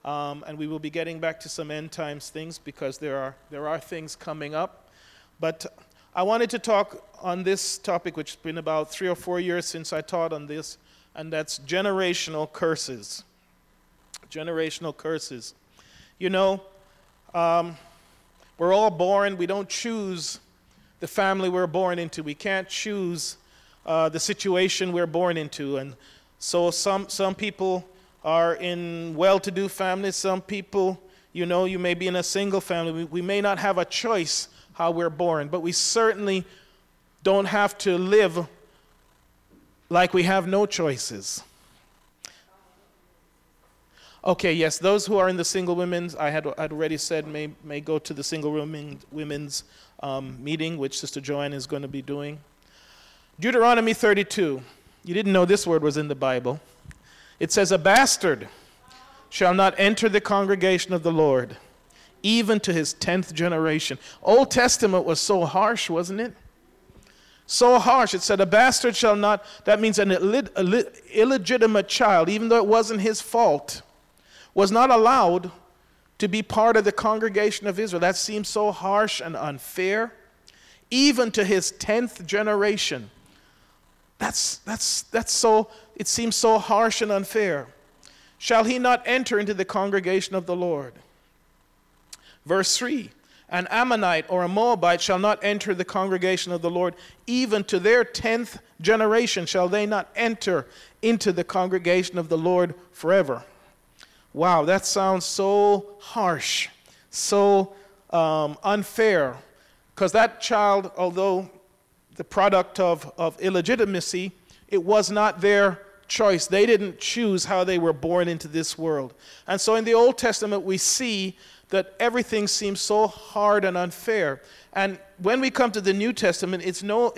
And we will be getting back to some end times things because there are things coming up. But I wanted to talk on this topic, which has been about 3 or 4 years since I taught on this, and that's generational curses. Generational curses. You know, we're all born. We don't choose the family we're born into. We can't choose the situation we're born into. And so some people are in well-to-do families. Some people, you know, you may be in a single family. We may not have a choice how we're born, but we certainly don't have to live like we have no choices. Okay, yes, those who are in the single women's, I'd already said may go to the single women's meeting, which Sister Joanne is going to be doing. Deuteronomy 32. You didn't know this word was in the Bible. It says, "A bastard shall not enter the congregation of the Lord, even to his 10th generation." Old Testament was so harsh, wasn't it? So harsh. It said, "A bastard shall not," that means an illegitimate child, even though it wasn't his fault, was not allowed to be part of the congregation of Israel. That seems so harsh and unfair. Even to his 10th generation. That's so, it seems so harsh and unfair. "Shall he not enter into the congregation of the Lord?" Verse 3, "An Ammonite or a Moabite shall not enter the congregation of the Lord. Even to their 10th generation shall they not enter into the congregation of the Lord forever." Wow, that sounds so harsh, so unfair. Because that child, although the product of illegitimacy, it was not their choice. They didn't choose how they were born into this world. And so in the Old Testament, we see that everything seems so hard and unfair. And when we come to the New Testament, it's no,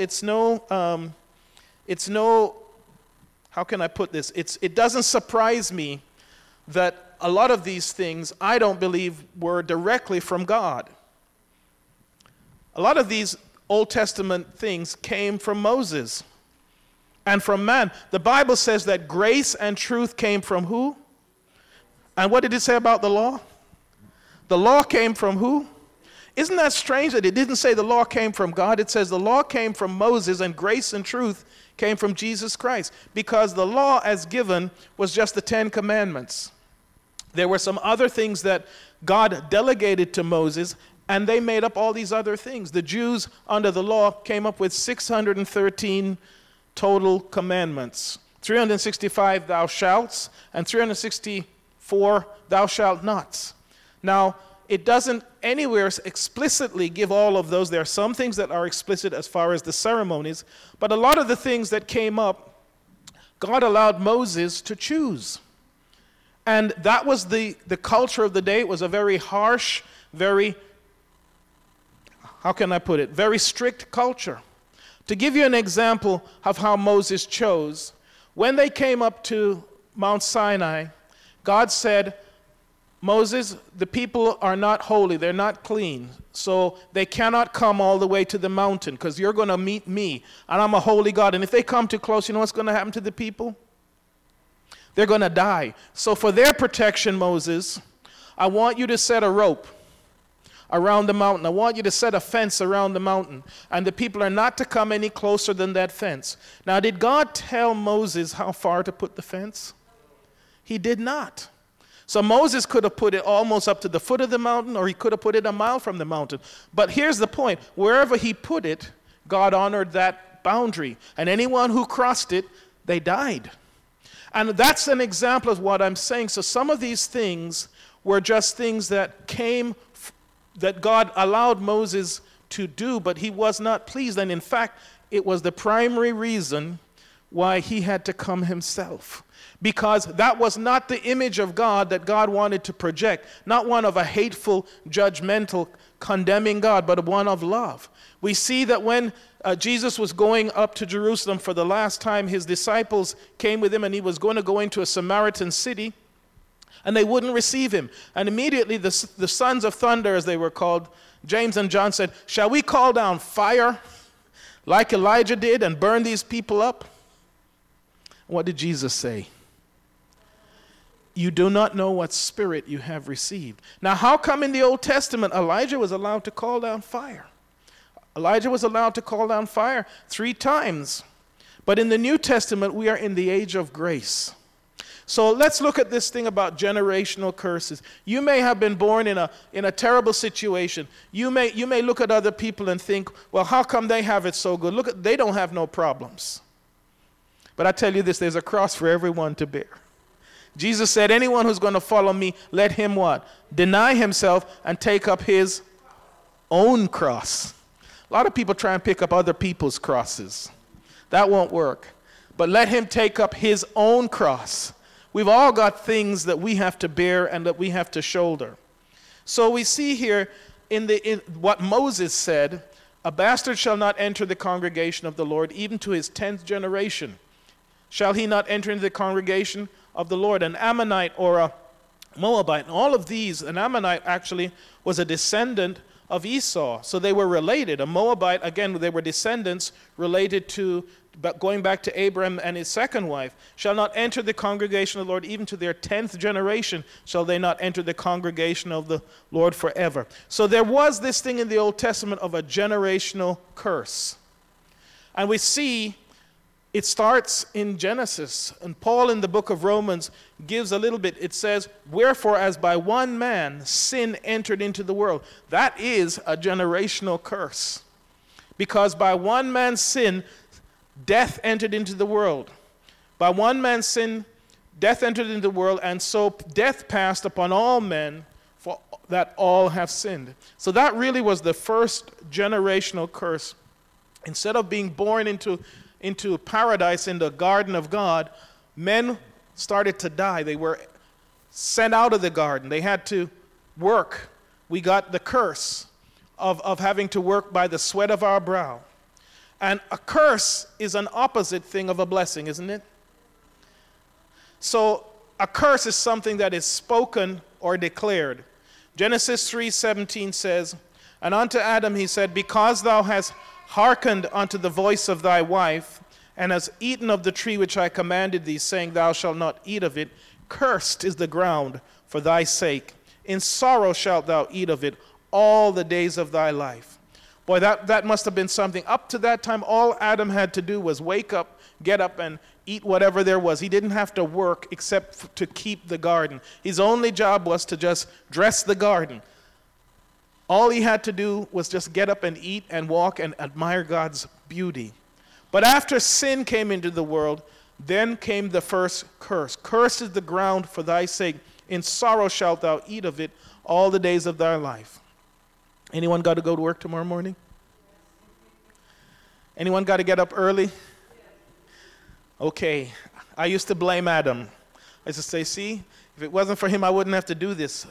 how can I put this? It doesn't surprise me that a lot of these things, I don't believe, were directly from God. A lot of these Old Testament things came from Moses and from man. The Bible says that grace and truth came from who? And what did it say about the law? The law came from who? Isn't that strange that it didn't say the law came from God? It says the law came from Moses and grace and truth came from Jesus Christ. Because the law as given was just the 10 Commandments. There were some other things that God delegated to Moses, and they made up all these other things. The Jews under the law came up with 613 total commandments. 365 thou shalt, and 364 thou shalt not. Now, it doesn't anywhere explicitly give all of those. There are some things that are explicit as far as the ceremonies, but a lot of the things that came up, God allowed Moses to choose. And that was the culture of the day. It was a very harsh, very, how can I put it, very strict culture. To give you an example of how Moses chose, when they came up to Mount Sinai, God said, "Moses, the people are not holy, they're not clean, so they cannot come all the way to the mountain because you're going to meet me, and I'm a holy God. And if they come too close, you know what's going to happen to the people? They're going to die. So for their protection, Moses, I want you to set a rope around the mountain. I want you to set a fence around the mountain, and the people are not to come any closer than that fence." Now, did God tell Moses how far to put the fence? He did not. So Moses could have put it almost up to the foot of the mountain, or he could have put it a mile from the mountain. But here's the point. Wherever he put it, God honored that boundary. And anyone who crossed it, they died. And that's an example of what I'm saying. So some of these things were just things that came, that God allowed Moses to do, but he was not pleased. And in fact, it was the primary reason why he had to come himself. Because that was not the image of God that God wanted to project. Not one of a hateful, judgmental, condemning God, but one of love. We see that when Jesus was going up to Jerusalem for the last time, his disciples came with him, and he was going to go into a Samaritan city, and they wouldn't receive him. And immediately the sons of thunder, as they were called, James and John, said, "Shall we call down fire like Elijah did and burn these people up?" What did Jesus say? you do not know what spirit you have received. Now, how come in the Old Testament Elijah was allowed to call down fire? Elijah was allowed to call down fire 3 times. But in the New Testament, we are in the age of grace. So let's look at this thing about generational curses. You may have been born in a terrible situation. You may look at other people and think, well, how come they have it so good? They don't have no problems. But I tell you this, there's a cross for everyone to bear. Jesus said, anyone who's going to follow me, let him what? Deny himself and take up his own cross. A lot of people try and pick up other people's crosses. That won't work. But let him take up his own cross. We've all got things that we have to bear and that we have to shoulder. So we see here in what Moses said, a bastard shall not enter the congregation of the Lord, even to his 10th generation. Shall he not enter into the congregation of the Lord? An Ammonite or a Moabite, and all of these, an Ammonite actually was a descendant of Esau. So they were related. A Moabite, again, they were descendants related to, going back to Abraham and his second wife, shall not enter the congregation of the Lord, even to their 10th generation shall they not enter the congregation of the Lord forever. So there was this thing in the Old Testament of a generational curse. And we see it starts in Genesis. And Paul in the book of Romans gives a little bit. It says, wherefore as by one man sin entered into the world. That is a generational curse. Because by one man's sin, death entered into the world. By one man's sin, death entered into the world, and so death passed upon all men, for that all have sinned. So that really was the first generational curse. Instead of being born into paradise in the garden of God, men started to die. They were sent out of the garden. They had to work. We got the curse of having to work by the sweat of our brow. And a curse is an opposite thing of a blessing, isn't it? So a curse is something that is spoken or declared. Genesis 3:17 says, and unto Adam he said, because thou hast hearkened unto the voice of thy wife, and hast eaten of the tree which I commanded thee, saying, thou shalt not eat of it, cursed is the ground for thy sake. In sorrow shalt thou eat of it all the days of thy life. Boy, that must have been something. Up to that time, all Adam had to do was wake up, get up, and eat whatever there was. He didn't have to work except to keep the garden. His only job was to just dress the garden. All he had to do was just get up and eat and walk and admire God's beauty. But after sin came into the world, then came the first curse. Cursed is the ground for thy sake. In sorrow shalt thou eat of it all the days of thy life. Anyone got to go to work tomorrow morning? Anyone got to get up early? Okay. I used to blame Adam. I used to say, see, if it wasn't for him, I wouldn't have to do this.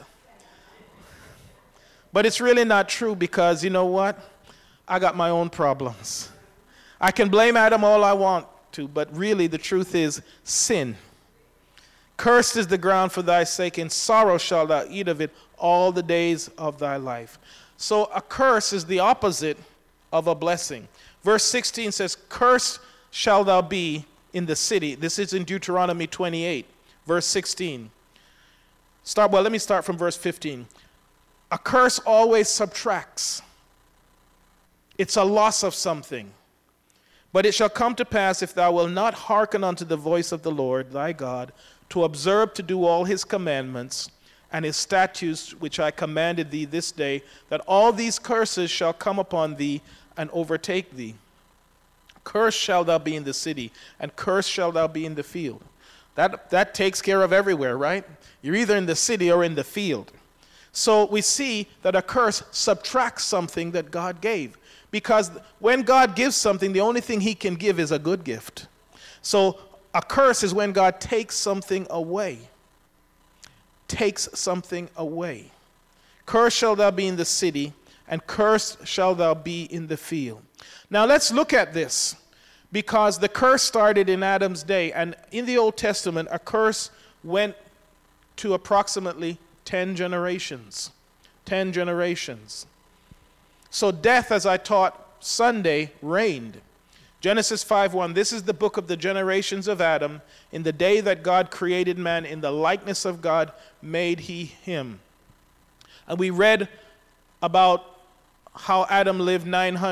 But it's really not true, because you know what? I got my own problems. I can blame Adam all I want to, but really the truth is sin. Cursed is the ground for thy sake, in sorrow shalt thou eat of it all the days of thy life. So a curse is the opposite of a blessing. Verse 16 says, cursed shall thou be in the city. This is in Deuteronomy 28, verse 16. Let me start from verse 15. A curse always subtracts. It's a loss of something. But it shall come to pass, if thou wilt not hearken unto the voice of the Lord thy God, to observe to do all his commandments and his statutes which I commanded thee this day, that all these curses shall come upon thee and overtake thee. Cursed shall thou be in the city, and cursed shall thou be in the field. That takes care of everywhere, right? You're either in the city or in the field. So we see that a curse subtracts something that God gave. Because when God gives something, the only thing he can give is a good gift. So a curse is when God takes something away. Takes something away. Cursed shall thou be in the city, and cursed shall thou be in the field. Now let's look at this, because the curse started in Adam's day, and in the Old Testament, a curse went to approximately 10 generations. 10 generations. So death, as I taught Sunday, reigned. Genesis 5:1, this is the book of the generations of Adam. In the day that God created man, in the likeness of God made he him. And we read about how Adam lived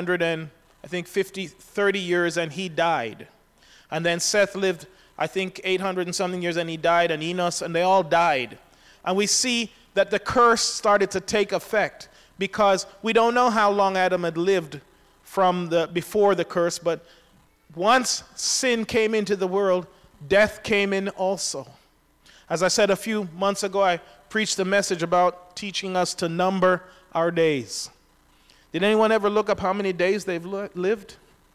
30 years and he died. And then Seth lived, 800 and something years and he died, and Enos, and they all died. And we see that the curse started to take effect because we don't know how long Adam had lived before the curse, but once sin came into the world, death came in also. As I said a few months ago, I preached a message about teaching us to number our days. Did anyone ever look up how many days they've lived?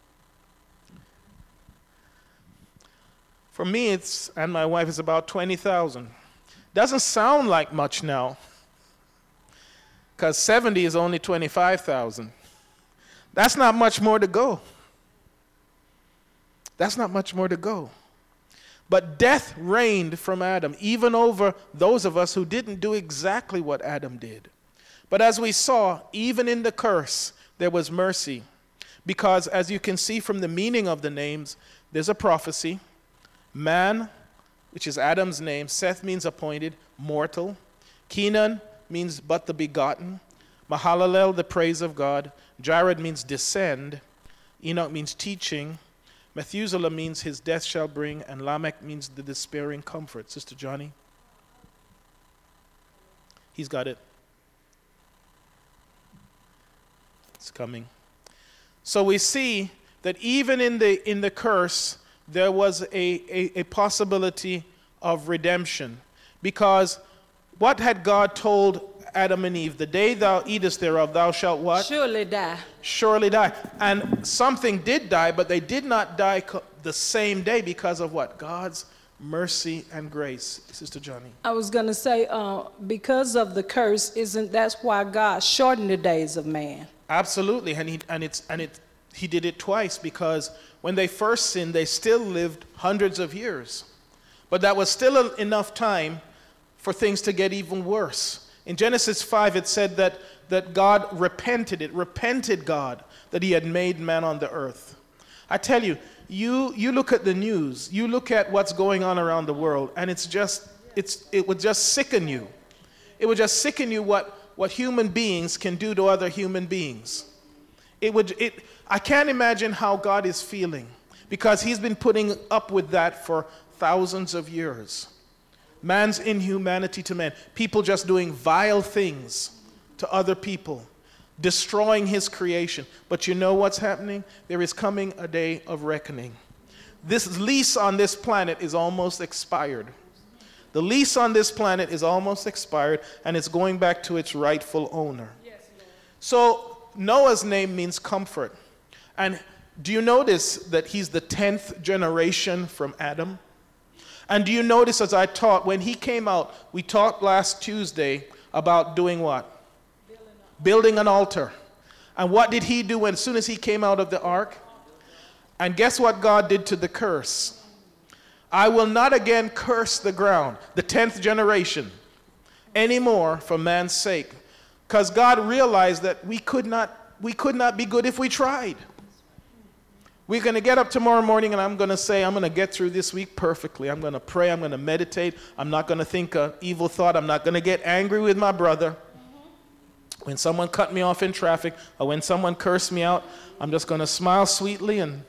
For me, and my wife, it's about 20,000. Doesn't sound like much now, because 70 is only 25,000. That's not much more to go. That's not much more to go. But death reigned from Adam, even over those of us who didn't do exactly what Adam did. But as we saw, even in the curse, there was mercy. Because as you can see from the meaning of the names, there's a prophecy. Man, which is Adam's name. Seth means appointed, mortal. Kenan means but the begotten. Mahalalel, the praise of God. Jared means descend. Enoch means teaching. Methuselah means his death shall bring. And Lamech means the despairing comfort. Sister Johnny? He's got it. It's coming. So we see that even in the curse, there was a possibility of redemption. Because what had God told Adam and Eve? The day thou eatest thereof, thou shalt what? Surely die. Surely die. And something did die, but they did not die the same day because of what? God's mercy and grace. Sister Johnny. I was going to say, because of the curse, that's why God shortened the days of man. Absolutely, he did it twice, because when they first sinned, they still lived hundreds of years. But that was still enough time for things to get even worse. In Genesis 5, it said that God repented. It repented God that he had made man on the earth. I tell you, you look at the news, you look at what's going on around the world, and it would just sicken you. It would just sicken you what human beings can do to other human beings. I can't imagine how God is feeling, because he's been putting up with that for thousands of years. Man's inhumanity to man. People just doing vile things to other people, destroying his creation. But you know what's happening? There is coming a day of reckoning. This lease on this planet is almost expired. The lease on this planet is almost expired, and it's going back to its rightful owner. Yes, so Noah's name means comfort. And do you notice that he's the 10th generation from Adam? And do you notice, as I taught, when he came out, we talked last Tuesday about doing what? Building an altar. And what did he do as soon as he came out of the ark? And guess what God did to the curse? I will not again curse the ground, the 10th generation, anymore for man's sake. Because God realized that we could not be good if we tried. We're going to get up tomorrow morning and I'm going to say, I'm going to get through this week perfectly. I'm going to pray. I'm going to meditate. I'm not going to think an evil thought. I'm not going to get angry with my brother. When someone cut me off in traffic or when someone cursed me out, I'm just going to smile sweetly and...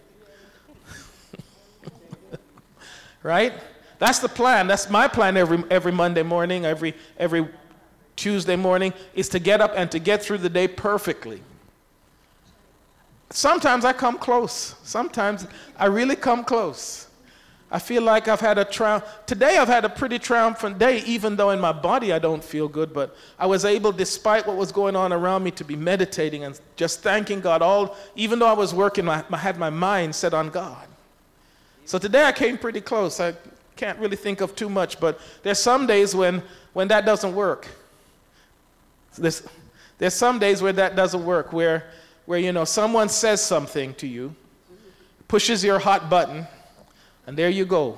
Right? That's the plan. That's my plan every Monday morning, every Tuesday morning, is to get up and to get through the day perfectly. Sometimes I come close. Sometimes I really come close. I feel like I've had today I've had a pretty triumphant day, even though in my body I don't feel good, but I was able, despite what was going on around me, to be meditating and just thanking God. Even though I was working, I had my mind set on God. So today I came pretty close. I can't really think of too much, but there's some days when that doesn't work. There's some days where that doesn't work, where someone says something to you, pushes your hot button, and there you go.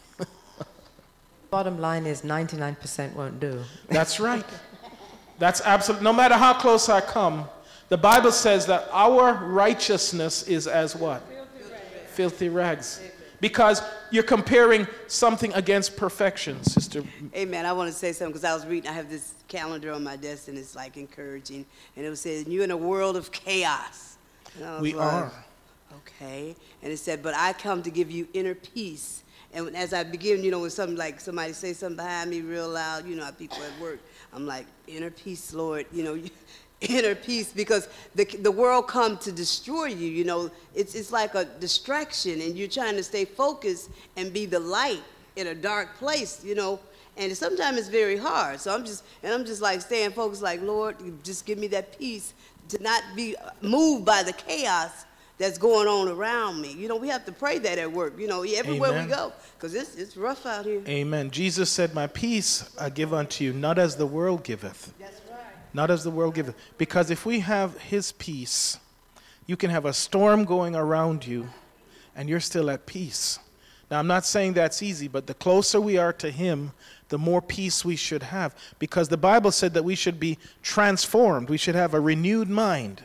Bottom line is 99% won't do. That's right. That's absolutely, no matter how close I come, the Bible says that our righteousness is as what? filthy rags. Because you're comparing something against perfection, Sister. Amen. I want to say something because I was reading. I have this calendar on my desk, and it's like encouraging. And it was saying, "You're in a world of chaos." And I was We like, are. Okay. And it said, "But I come to give you inner peace." And as I begin, when something like somebody say something behind me real loud, how people at work, I'm like, "Inner peace, Lord." Inner peace, because the world come to destroy you. It's like a distraction, and you're trying to stay focused and be the light in a dark place, and sometimes it's very hard. So I'm just like staying focused, like, Lord, just give me that peace to not be moved by the chaos that's going on around me. We have to pray that at work, everywhere Amen. we go, because it's rough out here. Amen. Jesus said, "My peace I give unto you, not as the world giveth." That's right. Not as the world giveth. Because if we have his peace, you can have a storm going around you, and you're still at peace. Now, I'm not saying that's easy, but the closer we are to him, the more peace we should have. Because the Bible said that we should be transformed. We should have a renewed mind.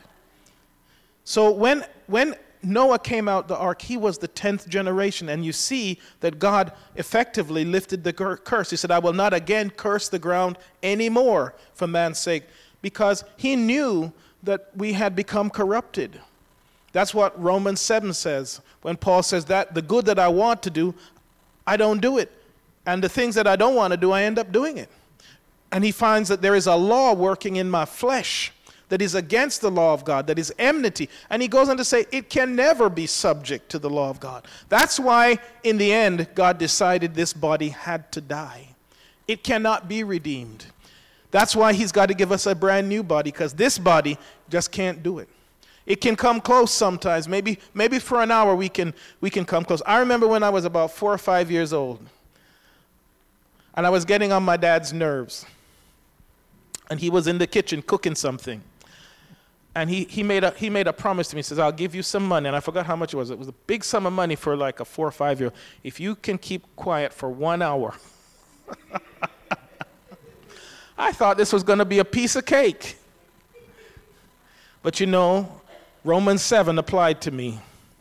So when Noah came out the ark, he was the 10th generation. And you see that God effectively lifted the curse. He said, "I will not again curse the ground anymore for man's sake," because he knew that we had become corrupted. That's what Romans 7 says, when Paul says that the good that I want to do, I don't do it. And the things that I don't want to do, I end up doing it. And he finds that there is a law working in my flesh that is against the law of God, that is enmity. And he goes on to say, it can never be subject to the law of God. That's why, in the end, God decided this body had to die. It cannot be redeemed. That's why he's got to give us a brand new body, because this body just can't do it. It can come close sometimes. Maybe for an hour we can come close. I remember when I was about 4 or 5 years old, and I was getting on my dad's nerves. And he was in the kitchen cooking something. And he made a promise to me. He says, "I'll give you some money." And I forgot how much it was. It was a big sum of money for like a 4 or 5 year old. If you can keep quiet for 1 hour. I thought this was going to be a piece of cake. But Romans 7 applied to me.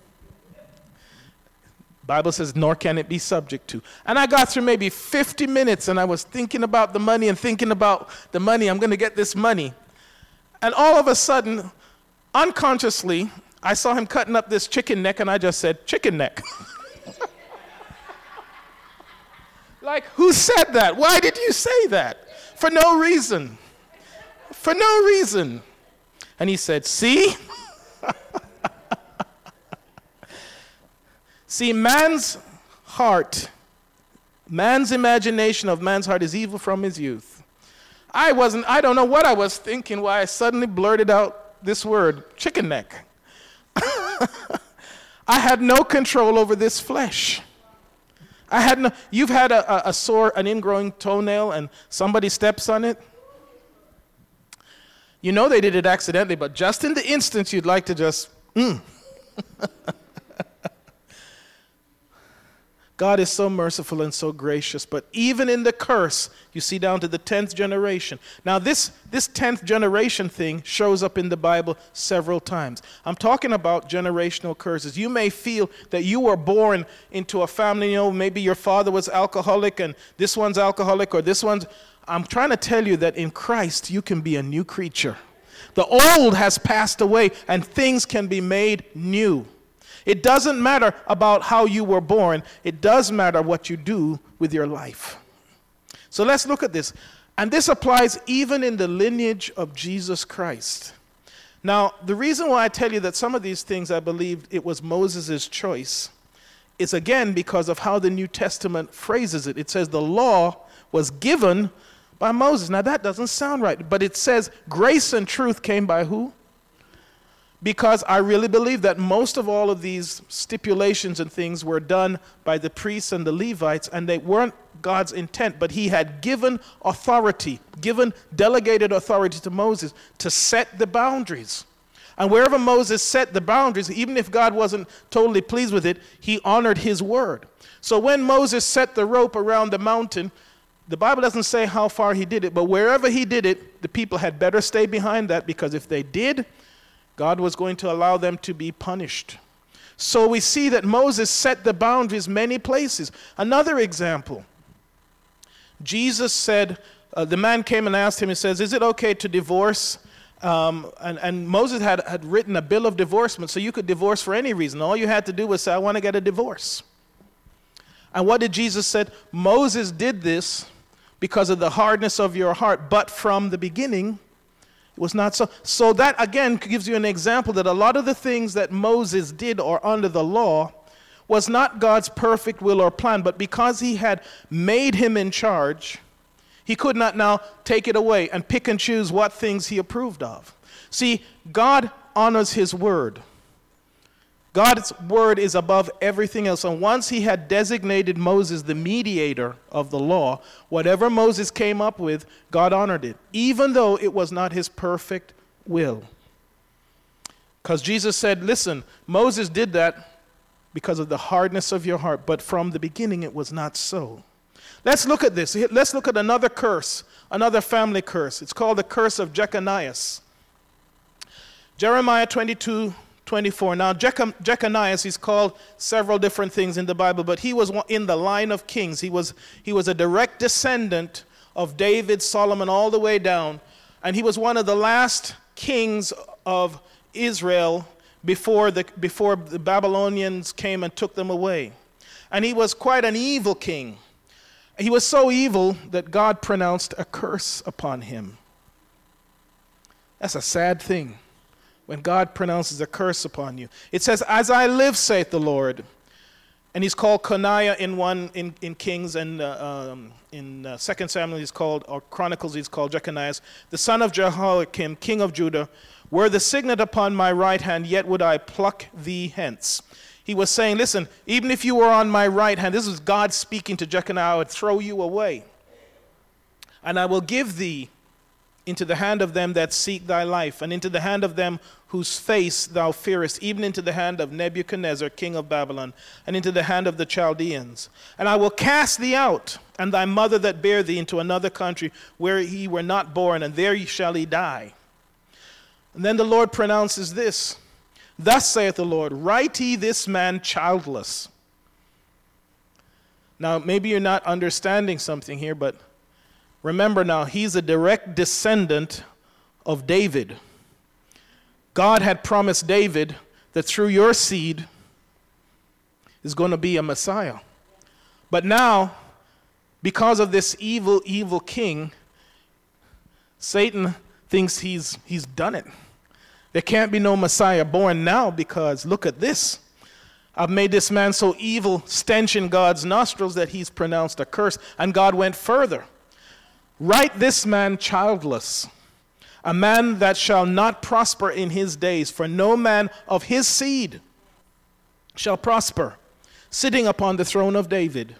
Bible says, "Nor can it be subject to." And I got through maybe 50 minutes, and I was thinking about the money and thinking about the money. I'm going to get this money. And all of a sudden, unconsciously, I saw him cutting up this chicken neck, and I just said, "Chicken neck." Like, who said that? Why did you say that? For no reason. For no reason. And he said, "See?" See, man's imagination of man's heart is evil from his youth. I don't know what I was thinking, why I suddenly blurted out this word, chicken neck. I had no control over this flesh. You've had an ingrowing toenail and somebody steps on it? They did it accidentally, but just in the instance you'd like to just, God is so merciful and so gracious, but even in the curse, you see down to the 10th generation. Now this 10th generation thing shows up in the Bible several times. I'm talking about generational curses. You may feel that you were born into a family, maybe your father was alcoholic and this one's alcoholic or this one's. I'm trying to tell you that in Christ you can be a new creature. The old has passed away and things can be made new. It doesn't matter about how you were born. It does matter what you do with your life. So let's look at this. And this applies even in the lineage of Jesus Christ. Now, the reason why I tell you that some of these things I believe it was Moses' choice is again because of how the New Testament phrases it. It says the law was given by Moses. Now that doesn't sound right, but it says grace and truth came by who? Because I really believe that most of all of these stipulations and things were done by the priests and the Levites, and they weren't God's intent, but he had given delegated authority to Moses to set the boundaries. And wherever Moses set the boundaries, even if God wasn't totally pleased with it, he honored his word. So when Moses set the rope around the mountain, the Bible doesn't say how far he did it, but wherever he did it, the people had better stay behind that, because if they did, God was going to allow them to be punished. So we see that Moses set the boundaries many places. Another example, Jesus said, the man came and asked him, he says, is it okay to divorce? And Moses had written a bill of divorcement, so you could divorce for any reason. All you had to do was say, I want to get a divorce. And what did Jesus say? Moses did this because of the hardness of your heart, but from the beginning, it was not so. So that, again, gives you an example that a lot of the things that Moses did or under the law was not God's perfect will or plan, but because he had made him in charge, he could not now take it away and pick and choose what things he approved of. See, God honors his word. God's word is above everything else. And once he had designated Moses the mediator of the law, whatever Moses came up with, God honored it, even though it was not his perfect will. Because Jesus said, listen, Moses did that because of the hardness of your heart, but from the beginning it was not so. Let's look at this. Let's look at another curse, another family curse. It's called the curse of Jeconias. Jeremiah 22:24. Now, Jeconias is called several different things in the Bible, but he was in the line of kings. He was a direct descendant of David, Solomon, all the way down. And he was one of the last kings of Israel before the Babylonians came and took them away. And he was quite an evil king. He was so evil that God pronounced a curse upon him. That's a sad thing, when God pronounces a curse upon you. It says, as I live, saith the Lord. And he's called Coniah in Kings, and in 2 Samuel he's called, or Chronicles he's called Jeconias, the son of Jehoiakim, king of Judah. Were the signet upon my right hand, yet would I pluck thee hence. He was saying, listen, even if you were on my right hand, this is God speaking to Jeconiah, I would throw you away. And I will give thee into the hand of them that seek thy life, and into the hand of them whose face thou fearest, even into the hand of Nebuchadnezzar, king of Babylon, and into the hand of the Chaldeans. And I will cast thee out, and thy mother that bare thee, into another country where ye were not born, and there shall ye die. And then the Lord pronounces this. Thus saith the Lord, write ye this man childless. Now, maybe you're not understanding something here, but remember now, he's a direct descendant of David. God had promised David that through your seed is going to be a Messiah. But now, because of this evil, evil king, Satan thinks he's done it. There can't be no Messiah born now because look at this. I've made this man so evil, stench in God's nostrils that he's pronounced a curse. And God went further. Write this man childless, a man that shall not prosper in his days, for no man of his seed shall prosper, sitting upon the throne of David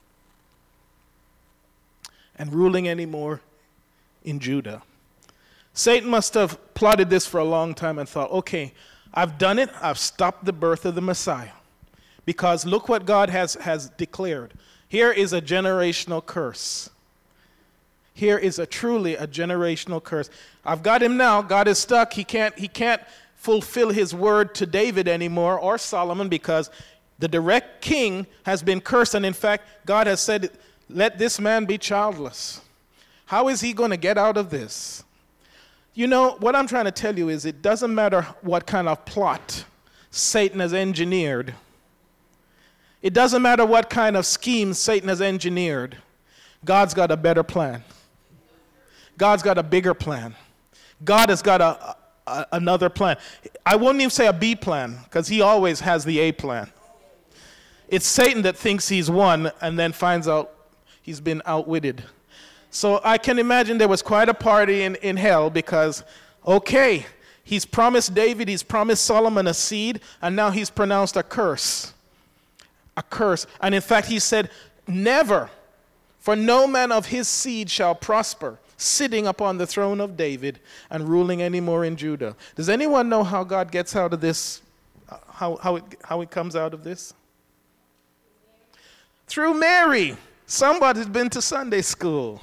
and ruling any more in Judah. Satan must have plotted this for a long time and thought, okay, I've done it. I've stopped the birth of the Messiah. Because look what God has declared. Here is a generational curse. Here is truly a generational curse. I've got him now. God is stuck. He can't fulfill his word to David anymore or Solomon because the direct king has been cursed. And in fact, God has said, let this man be childless. How is he going to get out of this? You know, what I'm trying to tell you is it doesn't matter what kind of plot Satan has engineered. It doesn't matter what kind of scheme Satan has engineered. God's got a better plan. God's got a bigger plan. God has got another plan. I wouldn't even say a B plan, because he always has the A plan. It's Satan that thinks he's won and then finds out he's been outwitted. So I can imagine there was quite a party in hell because, okay, he's promised David, he's promised Solomon a seed, and now he's pronounced a curse. A curse. And in fact, he said, never, for no man of his seed shall prosper, sitting upon the throne of David and ruling any more in Judah. Does anyone know how God gets out of this, how it comes out of this? Through Mary. Somebody's been to Sunday school.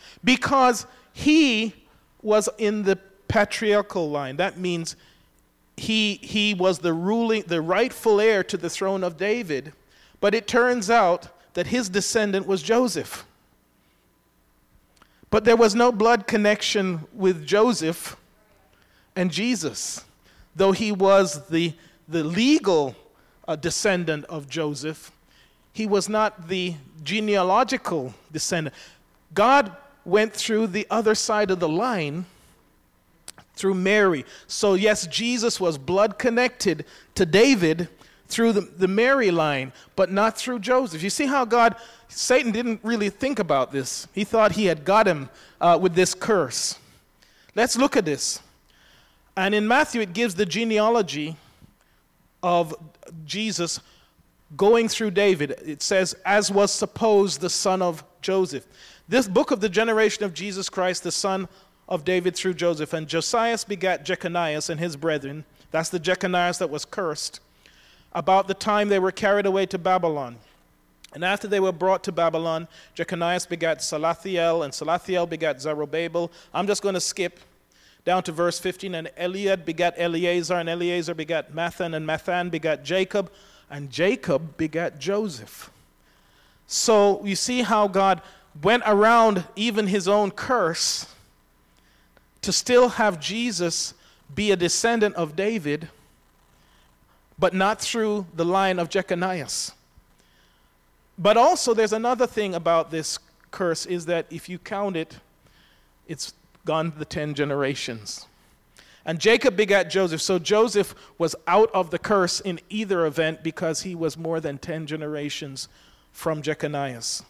Because he was in the patriarchal line. That means he was the rightful heir to the throne of David, but it turns out that his descendant was Joseph. But there was no blood connection with Joseph and Jesus, though he was the legal descendant of Joseph. He was not the genealogical descendant. God went through the other side of the line through Mary. So yes, Jesus was blood connected to David through the Mary line, but not through Joseph. You see how Satan didn't really think about this. He thought he had got him with this curse. Let's look at this. And in Matthew, it gives the genealogy of Jesus going through David. It says, as was supposed, the son of Joseph. This book of the generation of Jesus Christ, the son of David through Joseph. And Josias begat Jeconias and his brethren. That's the Jeconias that was cursed. About the time they were carried away to Babylon. And after they were brought to Babylon, Jeconias begat Salathiel, and Salathiel begat Zerubbabel. I'm just going to skip down to verse 15. And Eliad begat Eleazar, and Eleazar begat Mathan, and Mathan begat Jacob, and Jacob begat Joseph. So you see how God went around even his own curse to still have Jesus be a descendant of David, but not through the line of Jeconias. But also there's another thing about this curse, is that if you count it, it's gone the 10 generations. And Jacob begat Joseph. So Joseph was out of the curse in either event because he was more than 10 generations from Jeconias.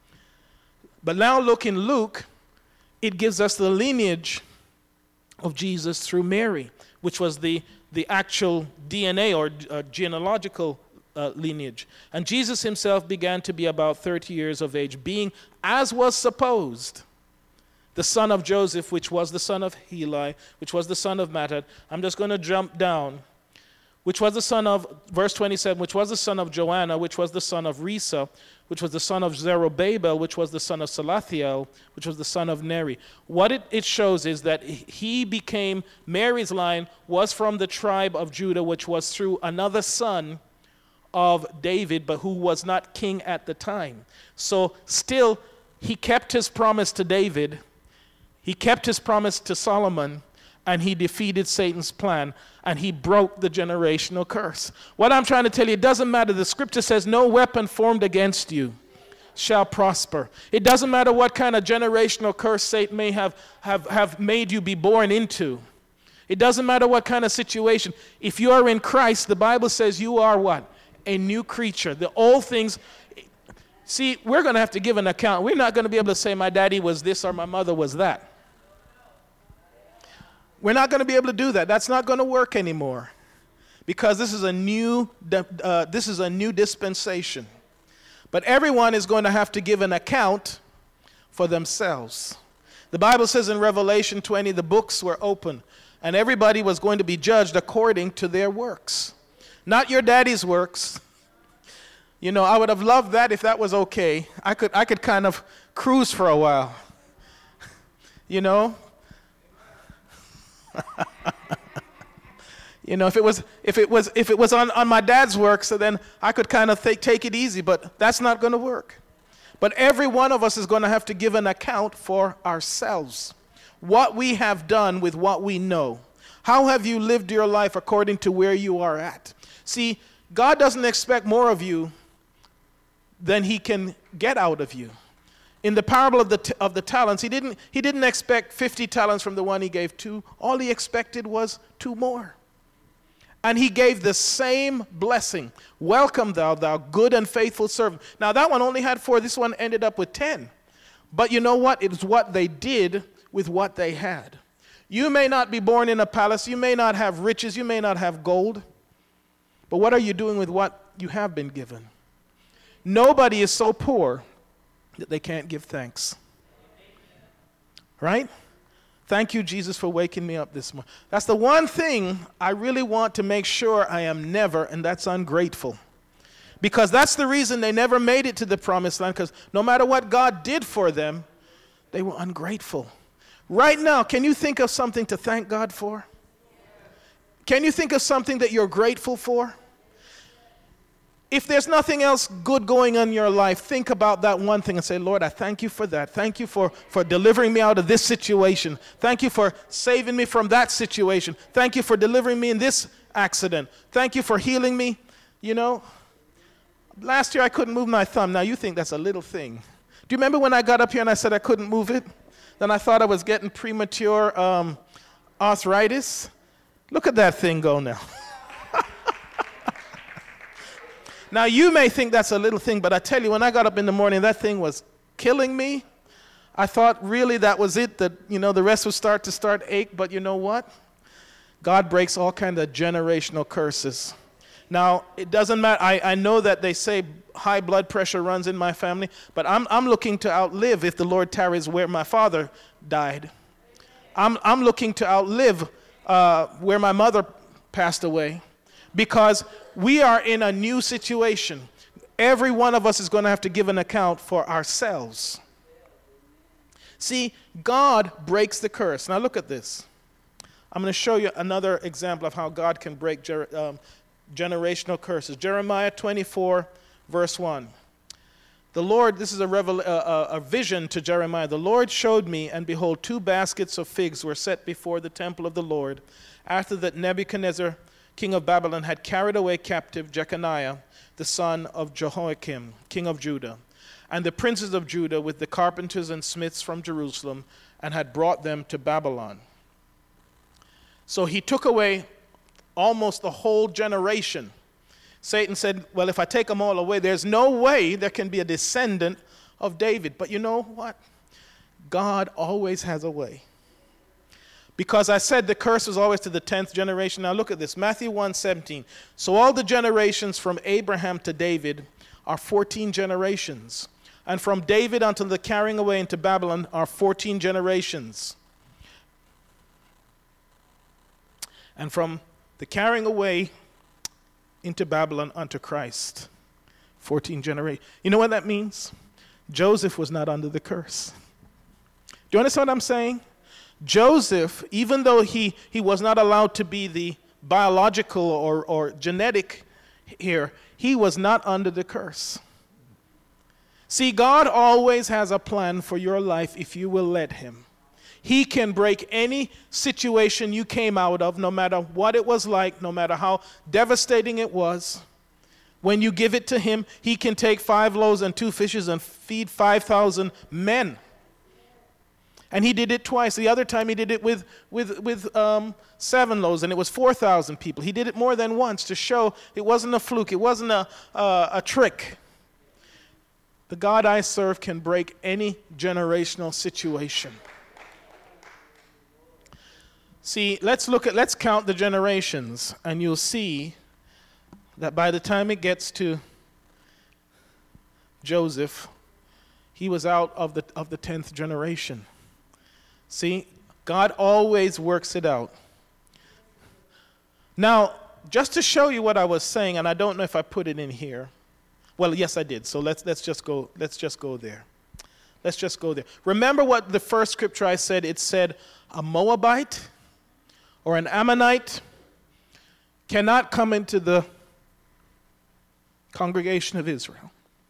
But now look in Luke, it gives us the lineage of Jesus through Mary, which was the actual DNA or genealogical lineage. And Jesus himself began to be about 30 years of age, being, as was supposed, the son of Joseph, which was the son of Heli, which was the son of Matthat. I'm just going to jump down. Which was the son of, verse 27, which was the son of Joanna, which was the son of Risa, which was the son of Zerubbabel, which was the son of Salathiel, which was the son of Neri. What it shows is that he became, Mary's line was from the tribe of Judah, which was through another son of David, but who was not king at the time. So still, he kept his promise to David, he kept his promise to Solomon, and he defeated Satan's plan, and he broke the generational curse. What I'm trying to tell you, it doesn't matter. The scripture says, no weapon formed against you shall prosper. It doesn't matter what kind of generational curse Satan may have made you be born into. It doesn't matter what kind of situation. If you are in Christ, the Bible says you are what? A new creature. The old things. See, we're going to have to give an account. We're not going to be able to say my daddy was this or my mother was that. We're not going to be able to do that. That's not going to work anymore, because this is a new dispensation. But everyone is going to have to give an account for themselves. The Bible says in Revelation 20, the books were open, and everybody was going to be judged according to their works, not your daddy's works. You know, I would have loved that if that was okay. I could kind of cruise for a while. You know. You know, if it was on my dad's work, so then I could kind of take it easy, but that's not going to work. But every one of us is going to have to give an account for ourselves. What we have done with what we know. How have you lived your life according to where you are at? See, God doesn't expect more of you than he can get out of you. In the parable of the talents, he didn't expect 50 talents from the one he gave 2. All he expected was 2 more. And he gave the same blessing. Welcome thou good and faithful servant. Now that one only had 4. This one ended up with 10. But you know what? It was what they did with what they had. You may not be born in a palace. You may not have riches. You may not have gold. But what are you doing with what you have been given? Nobody is so poor that they can't give thanks. Right? Thank you, Jesus, for waking me up this morning. That's the one thing I really want to make sure I am never, and that's ungrateful. Because that's the reason they never made it to the promised land, because no matter what God did for them, they were ungrateful. Right now, can you think of something to thank God for? Can you think of something that you're grateful for? If there's nothing else good going on in your life, think about that one thing and say, Lord, I thank you for that. Thank you for delivering me out of this situation. Thank you for saving me from that situation. Thank you for delivering me in this accident. Thank you for healing me. You know, last year I couldn't move my thumb. Now you think that's a little thing. Do you remember when I got up here and I said I couldn't move it? Then I thought I was getting premature arthritis. Look at that thing go now. Now you may think that's a little thing, but I tell you, when I got up in the morning, that thing was killing me. I thought really that was it, that, you know, the rest would start ache, but you know what? God breaks all kinds of generational curses. Now, it doesn't matter. I know that they say high blood pressure runs in my family, but I'm looking to outlive, if the Lord tarries, where my father died. I'm looking to outlive where my mother passed away, because we are in a new situation. Every one of us is going to have to give an account for ourselves. See, God breaks the curse. Now look at this. I'm going to show you another example of how God can break generational curses. Jeremiah 24, verse 1. The Lord, this is a vision to Jeremiah. The Lord showed me, and behold, 2 baskets of figs were set before the temple of the Lord, after that Nebuchadnezzar, king of Babylon, had carried away captive Jeconiah, the son of Jehoiakim, king of Judah, and the princes of Judah with the carpenters and smiths from Jerusalem, and had brought them to Babylon. So he took away almost the whole generation. Satan said, well, if I take them all away, there's no way there can be a descendant of David. But you know what? God always has a way. Because I said the curse was always to the 10th generation. Now look at this, Matthew 1:17. So all the generations from Abraham to David are 14 generations. And from David until the carrying away into Babylon are 14 generations. And from the carrying away into Babylon unto Christ, 14 generations. You know what that means? Joseph was not under the curse. Do you understand what I'm saying? Joseph, even though he was not allowed to be the biological or genetic here, he was not under the curse. See, God always has a plan for your life if you will let him. He can break any situation you came out of, no matter what it was like, no matter how devastating it was. When you give it to him, he can take 5 loaves and 2 fishes and feed 5,000 men. And he did it twice. The other time he did it with 7 loaves, and it was 4,000 people. He did it more than once to show it wasn't a fluke. It wasn't a trick. The God I serve can break any generational situation. See, let's count the generations, and you'll see that by the time it gets to Joseph, he was out of the 10th generation. See, God always works it out. Now, just to show you what I was saying, and I don't know if I put it in here. Well, yes, I did. So let's just go there. Let's just go there. Remember what the first scripture I said? It said a Moabite or an Ammonite cannot come into the congregation of Israel.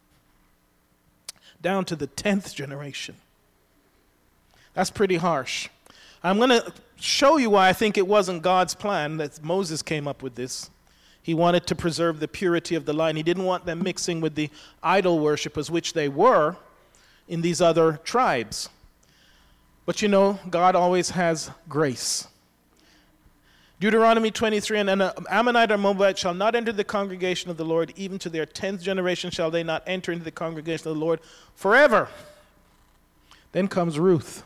Down to the 10th generation. That's pretty harsh. I'm going to show you why I think it wasn't God's plan that Moses came up with this. He wanted to preserve the purity of the line. He didn't want them mixing with the idol worshippers, which they were in these other tribes. But you know, God always has grace. Deuteronomy 23, and an Ammonite or Moabite shall not enter the congregation of the Lord, even to their 10th generation shall they not enter into the congregation of the Lord forever. Then comes Ruth.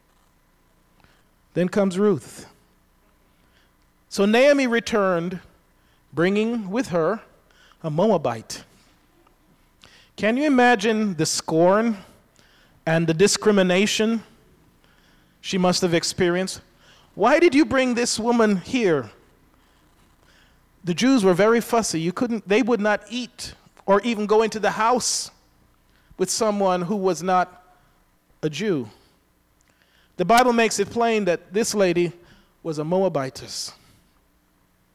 So Naomi returned, bringing with her a Moabite. Can you imagine the scorn and the discrimination she must have experienced? Why did you bring this woman here? The Jews were very fussy. They would not eat or even go into the house with someone who was not a Jew. The Bible makes it plain that this lady was a Moabitess.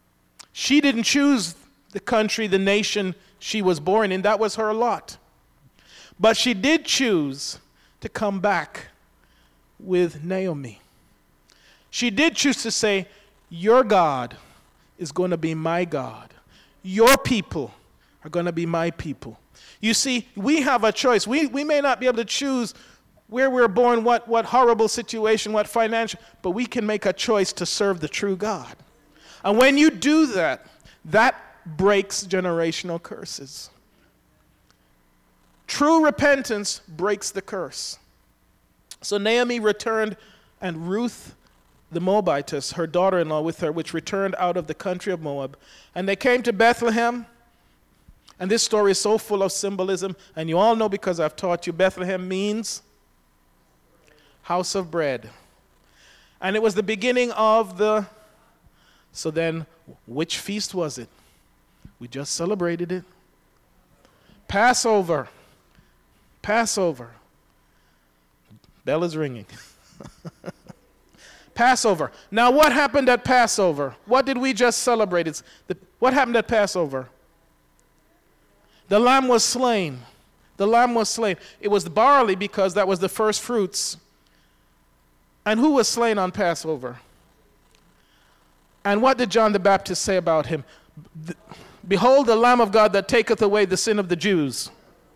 She didn't choose the country, the nation she was born in. That was her lot. But she did choose to come back with Naomi. She did choose to say, your God is going to be my God. Your people are going to be my people. You see, we have a choice. We may not be able to choose where we're born, what horrible situation, what financial, but we can make a choice to serve the true God. And when you do that, that breaks generational curses. True repentance breaks the curse. So Naomi returned, and Ruth the Moabitess, her daughter-in-law, with her, which returned out of the country of Moab. And they came to Bethlehem. And this story is so full of symbolism. And you all know, because I've taught you, Bethlehem means house of bread. And it was the beginning of the... So then, which feast was it? We just celebrated it. Passover. Passover. Bell is ringing. Passover. Now, what happened at Passover? What did we just celebrate? What happened at Passover? The lamb was slain. The lamb was slain. It was the barley, because that was the first fruits. And who was slain on Passover? And what did John the Baptist say about him? Behold the Lamb of God that taketh away the sin of the Jews.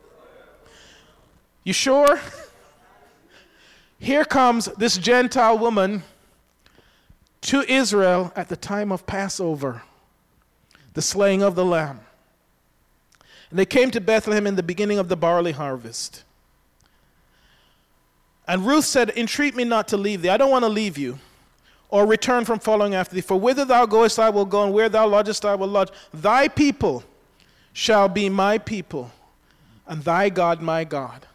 You sure? Here comes this Gentile woman to Israel at the time of Passover, the slaying of the lamb. And they came to Bethlehem in the beginning of the barley harvest. And Ruth said, entreat me not to leave thee. I don't want to leave you or return from following after thee. For whither thou goest I will go, and where thou lodgest I will lodge. Thy people shall be my people, and thy God my God.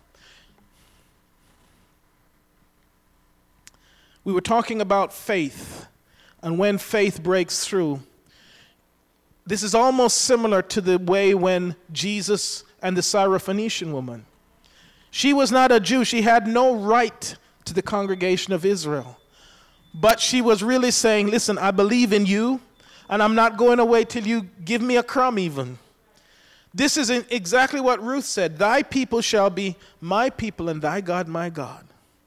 We were talking about faith, and when faith breaks through. This is almost similar to the way when Jesus and the Syrophoenician woman. She was not a Jew. She had no right to the congregation of Israel. But she was really saying, listen, I believe in you, and I'm not going away till you give me a crumb even. This is exactly what Ruth said. Thy people shall be my people, and thy God my God.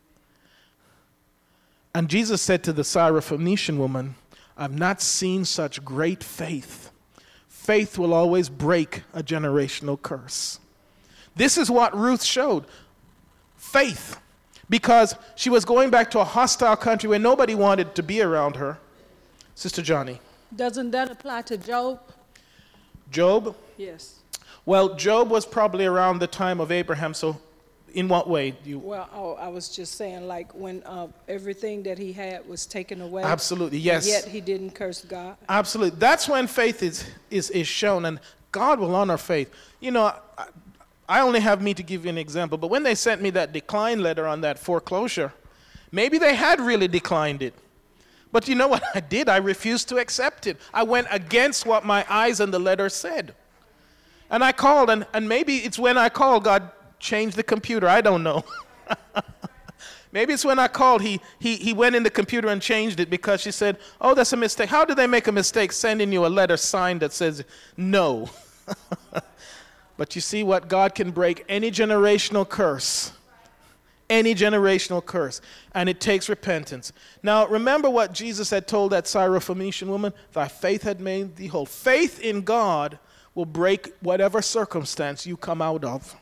And Jesus said to the Syrophoenician woman, I've not seen such great faith. Faith will always break a generational curse. This is what Ruth showed. Faith. Because she was going back to a hostile country where nobody wanted to be around her. Sister Johnny. Doesn't that apply to Job? Job? Yes. Well, Job was probably around the time of Abraham, so in what way? Well, I was just saying, like when everything that he had was taken away. Absolutely, yes. Yet he didn't curse God. Absolutely. That's when faith is shown, and God will honor faith. You know, I only have me to give you an example, but when they sent me that decline letter on that foreclosure, maybe they had really declined it. But you know what I did? I refused to accept it. I went against what my eyes and the letter said. And I called, and maybe it's when I called, God changed the computer. I don't know. Maybe it's when I called, he went in the computer and changed it, because she said, oh, that's a mistake. How do they make a mistake sending you a letter signed that says no? But you see what? God can break any generational curse. Any generational curse. And it takes repentance. Now, remember what Jesus had told that Syrophoenician woman? Thy faith had made thee whole. Faith in God will break whatever circumstance you come out of.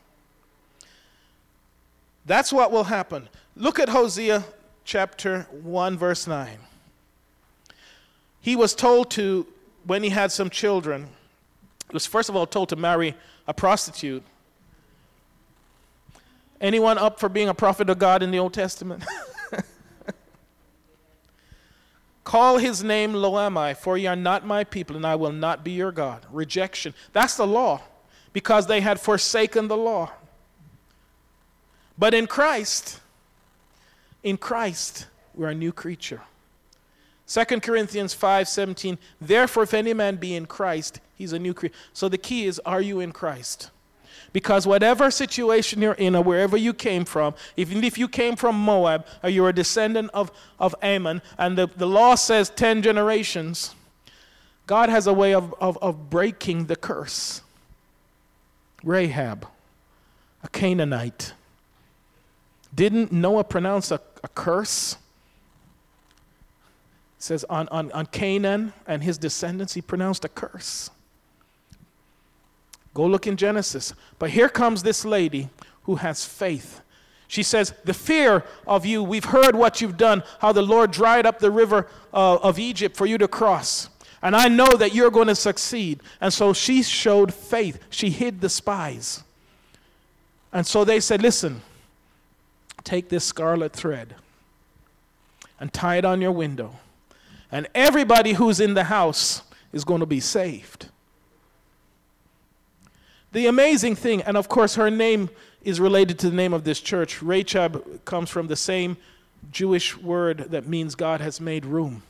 That's what will happen. Look at Hosea chapter 1, verse 9. He was told to, when he had some children, he was first of all told to marry a prostitute. Anyone up for being a prophet of God in the Old Testament? Call his name Lo-Ammi, for ye are not my people, and I will not be your God. Rejection. That's the law, because they had forsaken the law. But in Christ, we're a new creature. 2 Corinthians 5:17, therefore if any man be in Christ, he's a new creature. So the key is, are you in Christ? Because whatever situation you're in, or wherever you came from, even if you came from Moab, or you're a descendant of Ammon, and the law says 10 generations, God has a way of breaking the curse. Rahab, a Canaanite. Didn't Noah pronounce a curse? It says on Canaan and his descendants, he pronounced a curse. Go look in Genesis. But here comes this lady who has faith. She says, the fear of you, we've heard what you've done, how the Lord dried up the river of Egypt for you to cross. And I know that you're going to succeed. And so she showed faith. She hid the spies. And so they said, listen, take this scarlet thread and tie it on your window. And everybody who's in the house is going to be saved. The amazing thing, and of course her name is related to the name of this church. Rachab comes from the same Jewish word that means God has made room.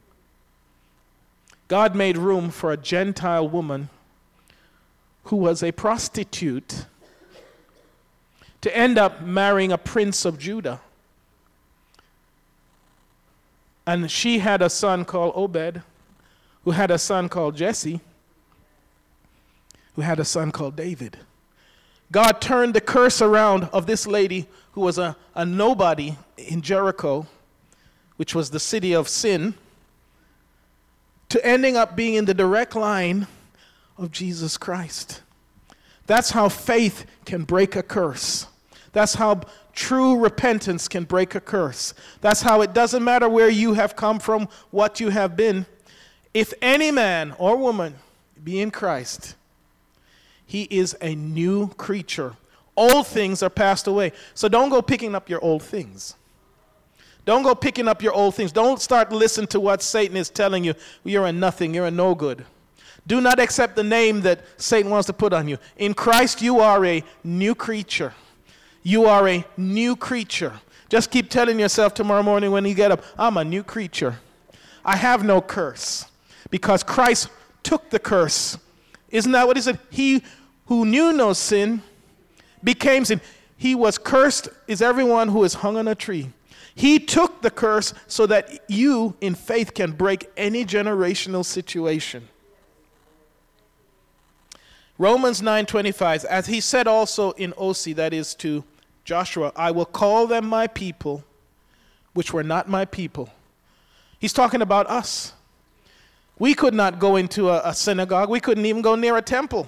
God made room for a Gentile woman who was a prostitute to end up marrying a prince of Judah. And she had a son called Obed, who had a son called Jesse, who had a son called David. God turned the curse around of this lady who was a nobody in Jericho, which was the city of sin, to ending up being in the direct line of Jesus Christ. That's how faith can break a curse. That's how true repentance can break a curse. That's how it doesn't matter where you have come from, what you have been. If any man or woman be in Christ, he is a new creature. Old things are passed away. So don't go picking up your old things. Don't go picking up your old things. Don't start listening to what Satan is telling you. You're a nothing. You're a no good. Do not accept the name that Satan wants to put on you. In Christ, you are a new creature. You are a new creature. Just keep telling yourself tomorrow morning when you get up, I'm a new creature. I have no curse because Christ took the curse. Isn't that what he said? He who knew no sin became sin. He was cursed is everyone who is hung on a tree. He took the curse so that you in faith can break any generational situation. Romans 9:25, as he said also in Osee, that is to Joshua, I will call them my people, which were not my people. He's talking about us. We could not go into a synagogue. We couldn't even go near a temple.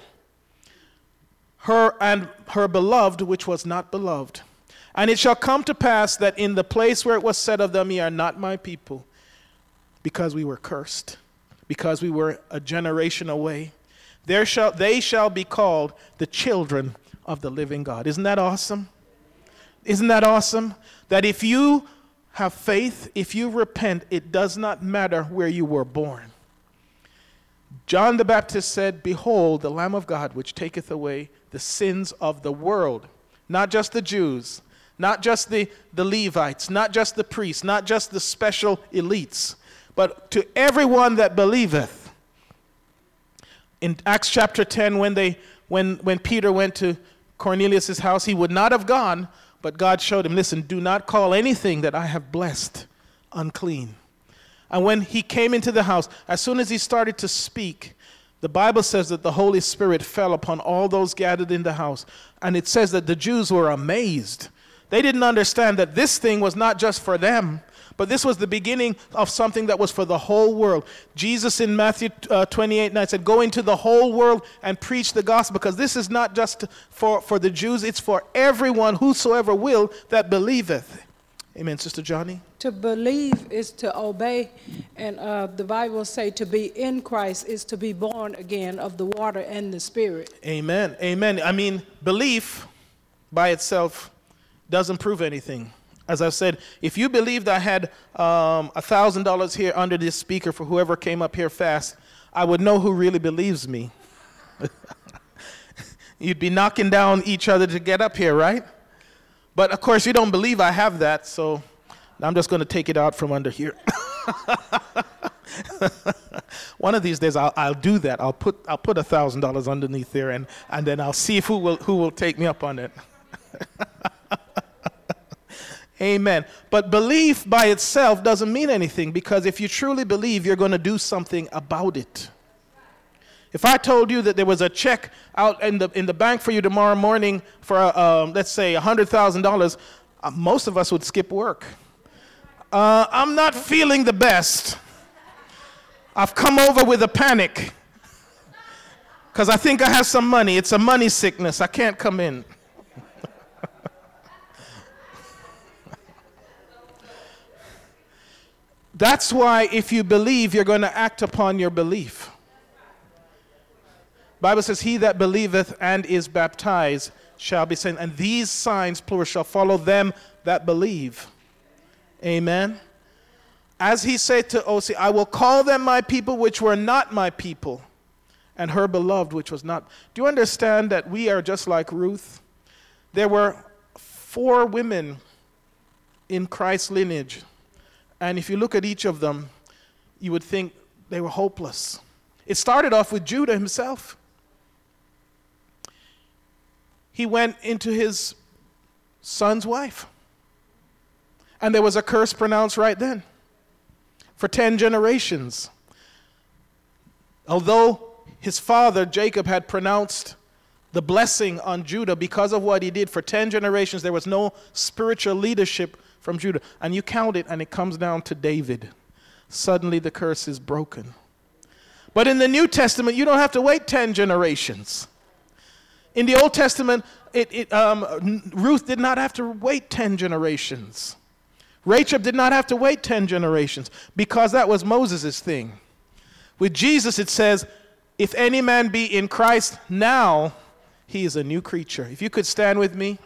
Her and her beloved, which was not beloved. And it shall come to pass that in the place where it was said of them, ye are not my people, because we were cursed, because we were a generation away, they shall be called the children of the living God. Isn't that awesome? Isn't that awesome? That if you have faith, if you repent, it does not matter where you were born. John the Baptist said, behold, the Lamb of God, which taketh away the sins of the world. Not just the Jews, not just the Levites, not just the priests, not just the special elites, but to everyone that believeth. In Acts chapter 10, when Peter went to Cornelius' house, he would not have gone, but God showed him, listen, do not call anything that I have blessed unclean. And when he came into the house, as soon as he started to speak, the Bible says that the Holy Spirit fell upon all those gathered in the house. And it says that the Jews were amazed. They didn't understand that this thing was not just for them, but this was the beginning of something that was for the whole world. Jesus in Matthew 28:9 said, go into the whole world and preach the gospel, because this is not just for the Jews, it's for everyone, whosoever will, that believeth. Amen, Sister Johnny? To believe is to obey, and the Bible say to be in Christ is to be born again of the water and the Spirit. Amen, amen. I mean, belief by itself doesn't prove anything. As I've said, if you believed I had $1,000 here under this speaker for whoever came up here fast, I would know who really believes me. You'd be knocking down each other to get up here, right? But of course, you don't believe I have that, so I'm just going to take it out from under here. One of these days, I'll do that. I'll put $1,000 underneath there, and then I'll see who will take me up on it. Amen. But belief by itself doesn't mean anything, because if you truly believe, you're going to do something about it. If I told you that there was a check out in the bank for you tomorrow morning for, let's say, $100,000, most of us would skip work. I'm not feeling the best. I've come over with a panic because I think I have some money. It's a money sickness. I can't come in. That's why if you believe, you're going to act upon your belief. Bible says, he that believeth and is baptized shall be saved. And these signs, plural, shall follow them that believe. Amen. As he said to Osee, I will call them my people which were not my people, and her beloved which was not. Do you understand that we are just like Ruth? There were 4 women in Christ's lineage. And if you look at each of them, you would think they were hopeless. It started off with Judah himself. He went into his son's wife. And there was a curse pronounced right then for 10 generations. Although his father, Jacob, had pronounced the blessing on Judah because of what he did for 10 generations, there was no spiritual leadership from Judah. And you count it, and it comes down to David. Suddenly the curse is broken. But in the New Testament, you don't have to wait 10 generations. In the Old Testament, Ruth did not have to wait 10 generations. Rachel did not have to wait 10 generations because that was Moses' thing. With Jesus, it says, if any man be in Christ, now he is a new creature. If you could stand with me.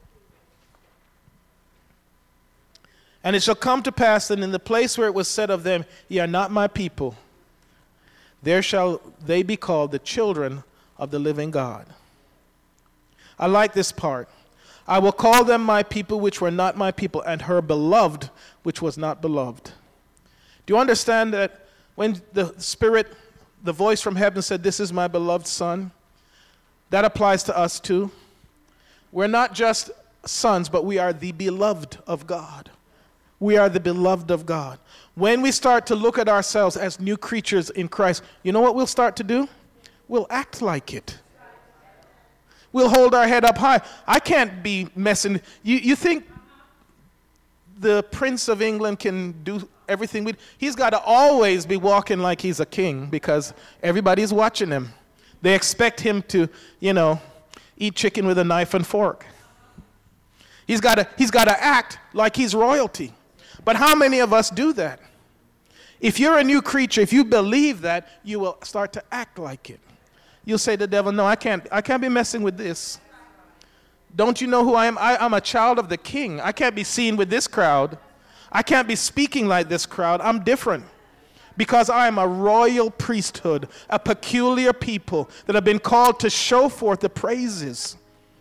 And it shall come to pass that in the place where it was said of them, ye are not my people, there shall they be called the children of the living God. I like this part. I will call them my people which were not my people, and her beloved which was not beloved. Do you understand that when the Spirit, the voice from heaven said, this is my beloved Son, that applies to us too. We're not just sons, but we are the beloved of God. We are the beloved of God. When we start to look at ourselves as new creatures in Christ, you know what we'll start to do? We'll act like it. We'll hold our head up high. I can't be messing. You think the Prince of England can do everything? He's got to always be walking like he's a king because everybody's watching him. They expect him to, eat chicken with a knife and fork. He's got to act like he's royalty. But how many of us do that? If you're a new creature, if you believe that, you will start to act like it. You'll say to the devil, no, I can't be messing with this. Don't you know who I am? I'm a child of the King. I can't be seen with this crowd. I can't be speaking like this crowd. I'm different because I am a royal priesthood, a peculiar people that have been called to show forth the praises.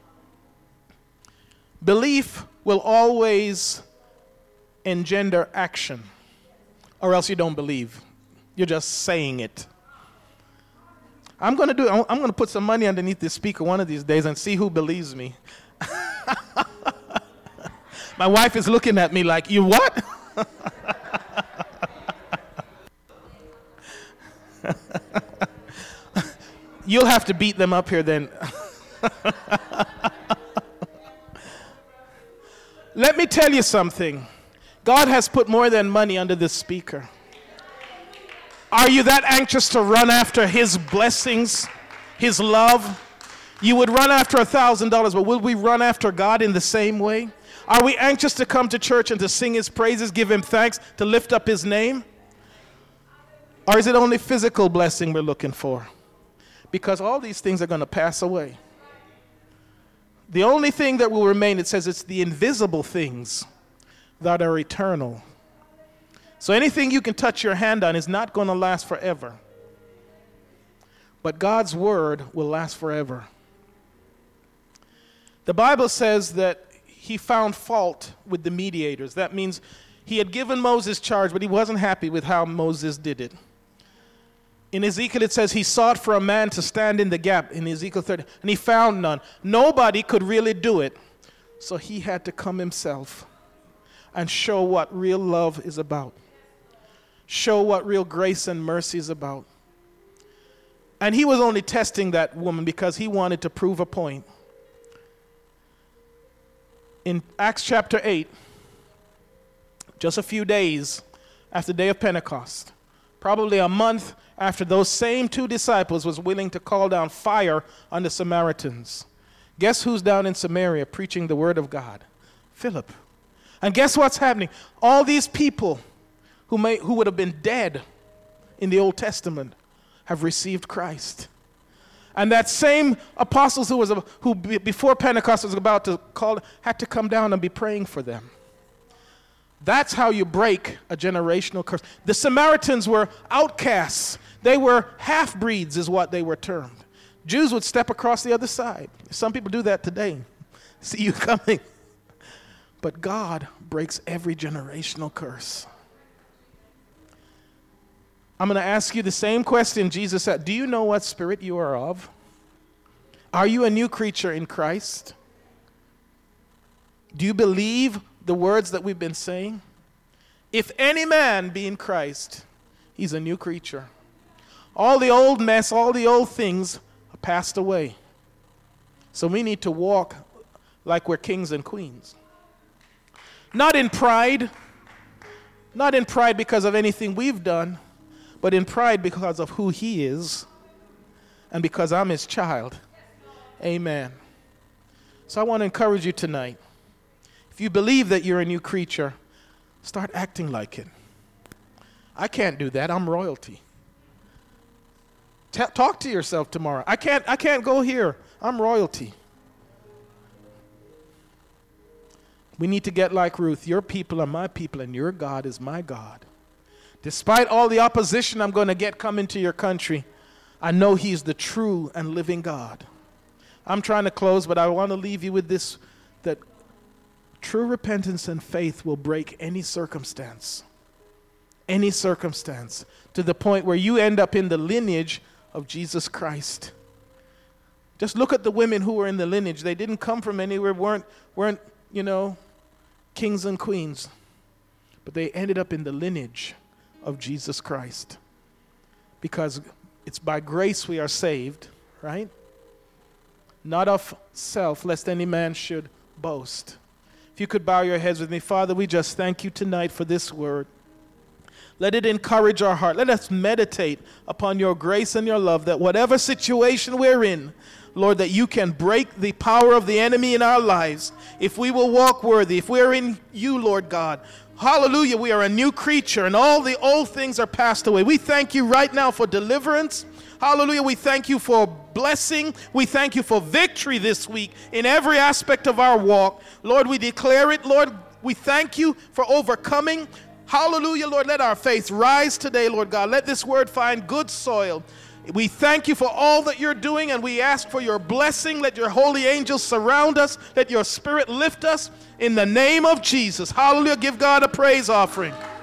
Belief will always engender action, or else you don't believe. You're just saying it. I'm going to put some money underneath this speaker one of these days and see who believes me. My wife is looking at me like, you what? You'll have to beat them up here then. Let me tell you something. God has put more than money under this speaker. Are you that anxious to run after his blessings, his love? You would run after $1,000, but will we run after God in the same way? Are we anxious to come to church and to sing his praises, give him thanks, to lift up his name? Or is it only physical blessing we're looking for? Because all these things are going to pass away. The only thing that will remain, it says, it's the invisible things that are eternal. So anything you can touch your hand on is not going to last forever. But God's word will last forever. The Bible says that he found fault with the mediators. That means he had given Moses charge, but he wasn't happy with how Moses did it. In Ezekiel, it says he sought for a man to stand in the gap in Ezekiel 30, and he found none. Nobody could really do it. So he had to come himself and show what real love is about. Show what real grace and mercy is about. And he was only testing that woman because he wanted to prove a point. In Acts chapter 8, just a few days after the day of Pentecost, probably a month after those same two disciples was willing to call down fire on the Samaritans, guess who's down in Samaria preaching the word of God? Philip. And guess what's happening? All these people who would have been dead in the Old Testament have received Christ. And that same apostles who before Pentecost was about to call, had to come down and be praying for them. That's how you break a generational curse. The Samaritans were outcasts. They were half-breeds is what they were termed. Jews would step across the other side. Some people do that today. See you coming. But God breaks every generational curse. I'm going to ask you the same question Jesus said. Do you know what spirit you are of? Are you a new creature in Christ? Do you believe the words that we've been saying? If any man be in Christ, he's a new creature. All the old mess, all the old things are passed away. So we need to walk like we're kings and queens. Not in pride because of anything we've done, but in pride because of who he is and because I'm his child. Amen. So I want to encourage you tonight. If you believe that you're a new creature, start acting like it. I can't do that. I'm royalty. Talk to yourself tomorrow. I can't go here. I'm royalty. We need to get like Ruth. Your people are my people and your God is my God. Despite all the opposition I'm going to get coming to your country, I know he's the true and living God. I'm trying to close, but I want to leave you with this, that true repentance and faith will break any circumstance, to the point where you end up in the lineage of Jesus Christ. Just look at the women who were in the lineage. They didn't come from anywhere, weren't kings and queens, but they ended up in the lineage of Jesus Christ. Because it's by grace we are saved, right? Not of self, lest any man should boast. If you could bow your heads with me. Father, we just thank you tonight for this word. Let it encourage our heart. Let us meditate upon your grace and your love, that whatever situation we're in, Lord, that you can break the power of the enemy in our lives if we will walk worthy, if we're in you, Lord God. Hallelujah, we are a new creature and all the old things are passed away. We thank you right now for deliverance. Hallelujah, we thank you for blessing. We thank you for victory this week in every aspect of our walk. Lord, we declare it. Lord, we thank you for overcoming. Hallelujah, Lord, let our faith rise today, Lord God. Let this word find good soil. We thank you for all that you're doing, and we ask for your blessing. Let your holy angels surround us. Let your spirit lift us in the name of Jesus. Hallelujah. Give God a praise offering.